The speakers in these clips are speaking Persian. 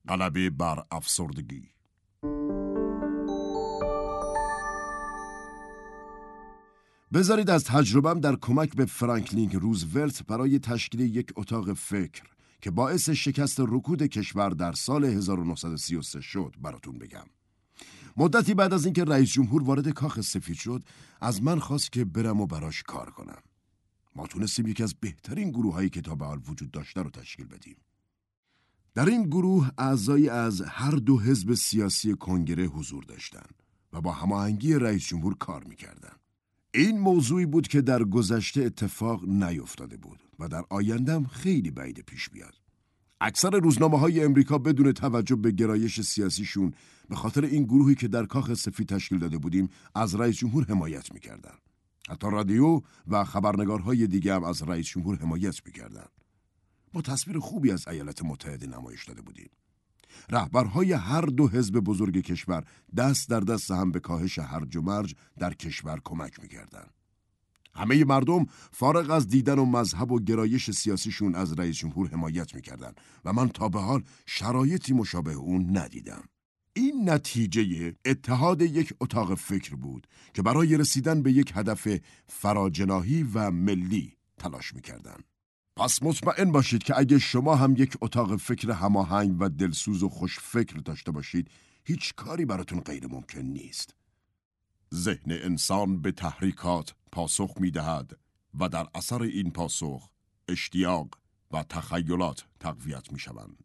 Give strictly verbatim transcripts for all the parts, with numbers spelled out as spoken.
غلبه بر افسردگی. بذارید از تجربه‌ام در کمک به فرانکلین روزولت برای تشکیل یک اتاق فکر که باعث شکست رکود کشور در سال هزار و نهصد و سی و سه شد براتون بگم. مدتی بعد از اینکه رئیس جمهور وارد کاخ سفید شد، از من خواست که برم و براش کار کنم. ما تونستیم یکی از بهترین گروه‌هایی که تا به حال وجود داشته رو تشکیل بدیم. در این گروه اعضایی از هر دو حزب سیاسی کنگره حضور داشتند و با هماهنگی رئیس جمهور کار می‌کردند. این موضوعی بود که در گذشته اتفاق نیفتاده بود و در آیندهم خیلی بعید پیش بیاد. اکثر روزنامه‌های امریکا بدون توجه به گرایش سیاسیشون به خاطر این گروهی که در کاخ سفید تشکیل داده بودیم از رئیس جمهور حمایت می‌کردن. حتی رادیو و خبرنگارهای دیگه هم از رئیس جمهور حمایت می‌کردن. ما تصویر خوبی از ایالات متحده نمایش داده بودیم. رهبرهای هر دو حزب بزرگ کشور دست در دست هم به کاهش هرج و مرج در کشور کمک می‌کردند. همه مردم فارغ از دیدن و مذهب و گرایش سیاسیشون از رئیس جمهور حمایت می‌کردند و من تا به حال شرایطی مشابه اون ندیدم. این نتیجه اتحاد یک اتاق فکر بود که برای رسیدن به یک هدف فراجناحی و ملی تلاش می‌کردند. پس مطمئن باشید که اگه شما هم یک اتاق فکر هماهنگ و دلسوز و خوش فکر داشته باشید، هیچ کاری براتون غیر ممکن نیست. ذهن انسان به تحریکات پاسخ می‌دهد و در اثر این پاسخ اشتیاق و تخیلات تقویت می‌شوند.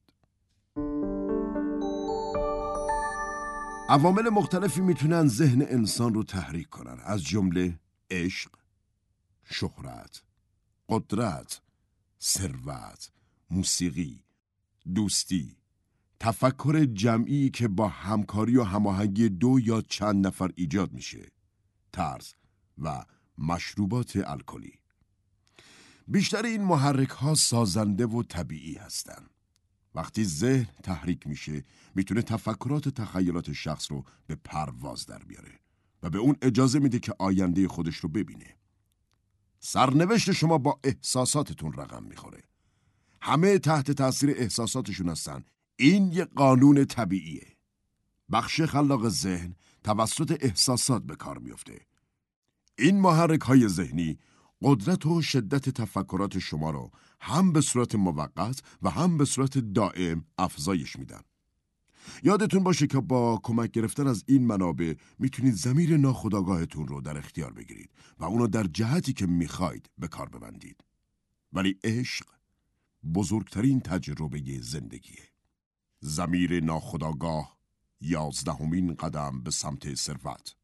عوامل مختلفی میتونن ذهن انسان رو تحریک کنن، از جمله عشق، شهرت، قدرت، ثروت، موسیقی، دوستی، تفکر جمعی که با همکاری و هماهنگی دو یا چند نفر ایجاد میشه، ترس و مشروبات الکلی. بیشتر این محرک ها سازنده و طبیعی هستن. وقتی ذهن تحریک میشه، میتونه تفکرات و تخیلات شخص رو به پرواز در بیاره و به اون اجازه میده که آینده خودش رو ببینه. سرنوشت شما با احساساتتون رقم میخوره. همه تحت تاثیر احساساتشون هستن. این یه قانون طبیعیه. بخش خلاق ذهن توسط احساسات به کار میفته. این محرک های ذهنی قدرت و شدت تفکرات شما رو هم به صورت موقت و هم به صورت دائم افزایش میدن. یادتون باشه که با کمک گرفتن از این منابع میتونید ضمیر ناخودآگاهتون رو در اختیار بگیرید و اونو در جهتی که میخواید به کار ببندید. ولی عشق بزرگترین تجربه زندگیه. ضمیر ناخودآگاه یازدهمین قدم به سمت ثروت.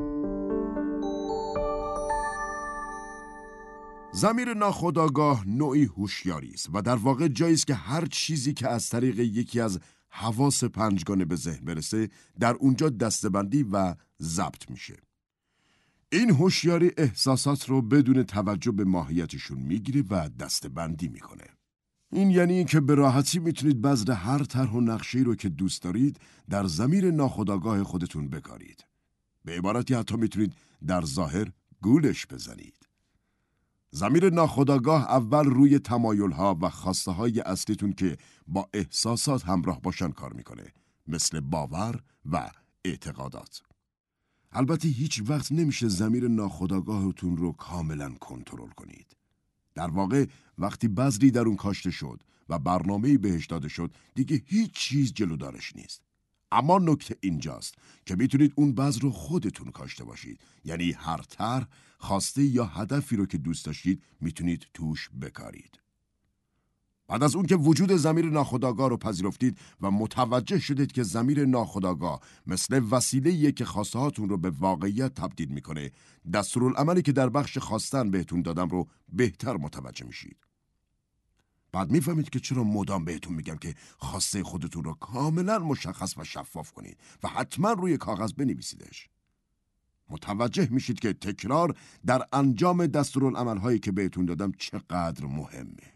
ضمیر ناخودآگاه نوعی هوشیاری است و در واقع جایی است که هر چیزی که از طریق یکی از حواس پنجگانه به ذهن برسه در اونجا دسته‌بندی و ضبط میشه. این هوشیاری احساسات رو بدون توجه به ماهیتشون میگیره و دسته‌بندی میکنه. این یعنی این که به راحتی میتونید بذر هر طرح و نقشه‌ای رو که دوست دارید در ضمیر ناخودآگاه خودتون بکارید. به عبارتی حتی میتونید در ظاهر گولش بزنید. ضمیر ناخودآگاه اول روی تمایل‌ها و خواسته‌های اصلیتون که با احساسات همراه باشن کار میکنه، مثل باور و اعتقادات. البته هیچ وقت نمیشه ضمیر ناخودآگاهتون رو کاملا کنترل کنید. در واقع وقتی بذری در اون کاشته شد و برنامه‌ای بهش داده شد، دیگه هیچ چیز جلودارش نیست. اما نکته اینجاست که میتونید اون بذر رو خودتون کاشته باشید. یعنی هر طرح، خواسته یا هدفی رو که دوست داشتید میتونید توش بکارید. بعد از اون که وجود ضمیر ناخودآگاه رو پذیرفتید و متوجه شدید که ضمیر ناخودآگاه مثل وسیله‌ایه که خواسته هاتون رو به واقعیت تبدیل میکنه، دستورالعملی که در بخش خواستن بهتون دادم رو بهتر متوجه میشید. بعد میفهمید که چرا مدام بهتون میگم که خواسته خودتون رو کاملا مشخص و شفاف کنید و حتما روی کاغذ بنویسیدش. متوجه میشید که تکرار در انجام دستورالعمل‌هایی که بهتون دادم چقدر مهمه.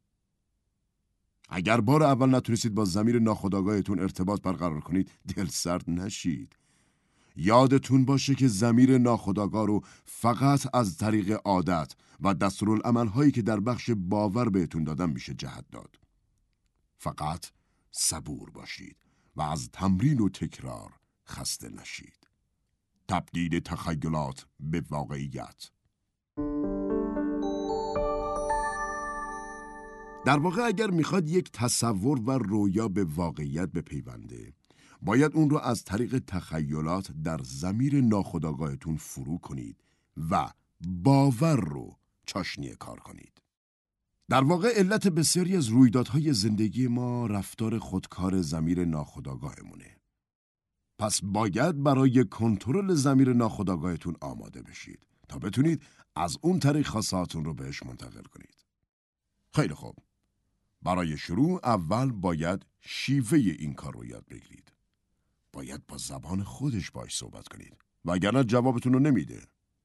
اگر بار اول نتونستید با ضمیر ناخودآگاهتون ارتباط برقرار کنید، دل سرد نشید. یادتون باشه که ضمیر ناخودآگاه رو فقط از طریق عادت و دستورالعمل‌هایی که در بخش باور بهتون دادم میشه جهت داد. فقط صبور باشید و از تمرین و تکرار خسته نشید. تبدیل تخیلات به واقعیت. در واقع اگر میخواد یک تصور و رویا به واقعیت بپیونده، باید اون رو از طریق تخیلات در ضمیر ناخودآگاهتون فرو کنید و باور رو چاشنی کار کنید. در واقع علت بسیاری از رویدادهای زندگی ما رفتار خودکار ضمیر ناخودآگاهمونه. پس باید برای کنترل ضمیر ناخودآگاهتون آماده بشید تا بتونید از اون طریق خواستهاتون رو بهش منتقل کنید. خیلی خوب. برای شروع اول باید شیوه این کار رو یاد بگیرید. باید با زبان خودش باش صحبت کنید وگرنه جوابتون رو نمیده.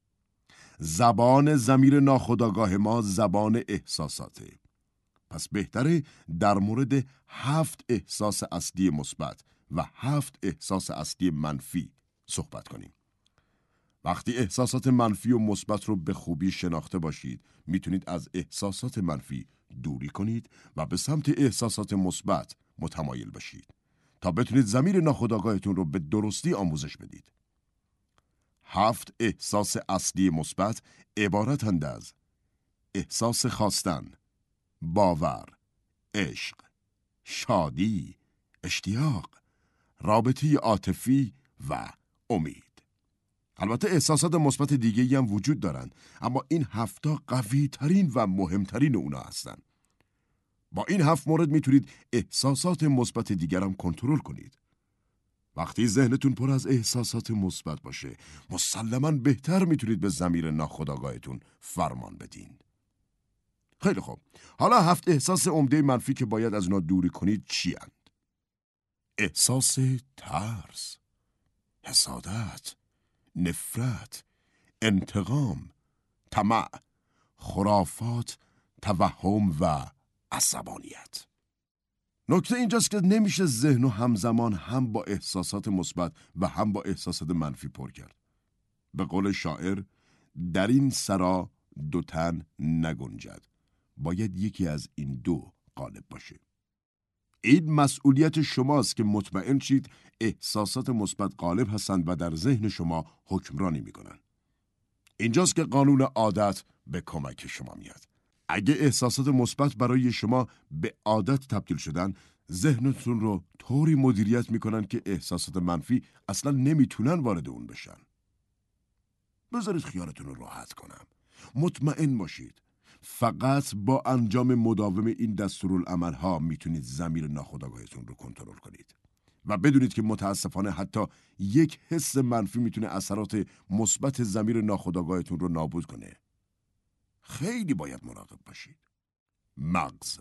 زبان ضمیر ناخودآگاه ما زبان احساساته. پس بهتره در مورد هفت احساس اصلی مثبت و هفت احساس اصلی منفی صحبت کنیم. وقتی احساسات منفی و مثبت رو به خوبی شناخته باشید، میتونید از احساسات منفی دوری کنید و به سمت احساسات مثبت متمایل بشید تا بتونید ضمیر ناخودآگاهتون رو به درستی آموزش بدید. هفت احساس اصلی مثبت عبارتند از احساس خواستن، باور، عشق، شادی، اشتیاق، رابطه عاطفی و امید. البته احساسات مثبت دیگه‌ای هم وجود دارند، اما این هفتا قوی ترین و مهمترین اونا هستند. با این هفت مورد میتونید احساسات مثبت دیگر هم کنترل کنید. وقتی ذهنتون پر از احساسات مثبت باشه، مسلماً بهتر میتونید به ضمیر ناخودآگاهتون فرمان بدین. خیلی خوب. حالا هفت احساس عمده منفی که باید از اونا دوری کنید چی اند؟ احساس ترس، حسادت، نفرت، انتقام، طمع، خرافات، توهم و عصبانیت. نکته اینجاست که نمیشه ذهن و همزمان هم با احساسات مثبت و هم با احساسات منفی پر کرد. به قول شاعر، در این سرا دو تن نگنجد. باید یکی از این دو غالب باشه. این مسئولیت شماست که مطمئن شید احساسات مثبت غالب هستند و در ذهن شما حکمرانی میکنن. اینجاست که قانون عادت به کمک شما میاد. اگه احساسات مثبت برای شما به عادت تبدیل شدن، ذهنتون رو طوری مدیریت میکنن که احساسات منفی اصلا نمیتونن وارد اون بشن. بذارید خیالتون رو راحت کنم. مطمئن باشید. فقط با انجام مداوم این دستورالعمل‌ها میتونید ضمیر ناخودآگاهتون رو کنترل کنید. و بدونید که متاسفانه حتی یک حس منفی میتونه اثرات مثبت ضمیر ناخودآگاهتون رو نابود کنه. خیلی باید مراقب باشید. مغز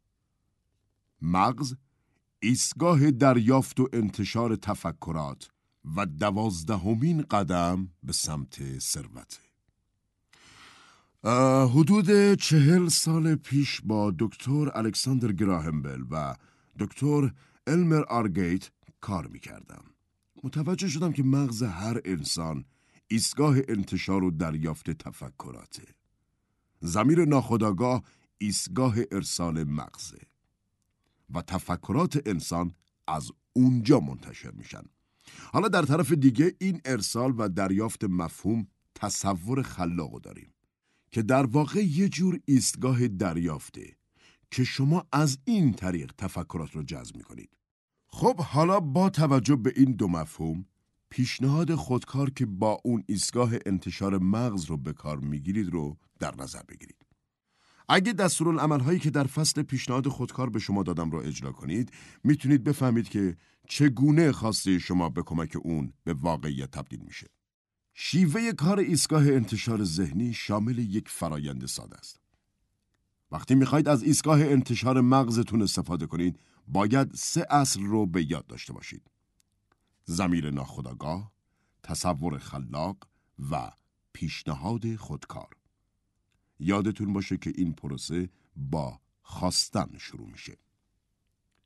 مغز ایستگاه دریافت و انتشار تفکرات و دوازدهمین قدم به سمت ثروت. حدود چهل سال پیش با دکتر الکساندر گراهم بل و دکتر المر آرگیت کار میکردم. متوجه شدم که مغز هر انسان ایستگاه انتشار و دریافت تفکراته. ضمیر ناخودآگاه ایستگاه ارسال مغزه و تفکرات انسان از اونجا منتشر میشن. حالا در طرف دیگه این ارسال و دریافت مفهوم تصور خلاقو داریم که در واقع یه جور ایستگاه دریافته که شما از این طریق تفکرات رو جذب میکنید. خب حالا با توجه به این دو مفهوم، پیشنهاد خودکار که با اون ایستگاه انتشار مغز رو به کار میگیرید رو در نظر بگیرید. اگه دستورالعمل‌هایی که در فصل پیشنهاد خودکار به شما دادم رو اجرا کنید، میتونید بفهمید که چگونه خواسته شما به کمک اون به واقعیت تبدیل میشه. شیوه کار ایستگاه انتشار ذهنی شامل یک فرایند ساده است. وقتی میخواید از ایستگاه انتشار مغزتون استفاده کنید، باید سه اصل رو به یاد داشته باشید: ضمیر ناخودآگاه، تصور خلاق و پیشنهاد خودکار. یادتون باشه که این پروسه با خواستن شروع میشه.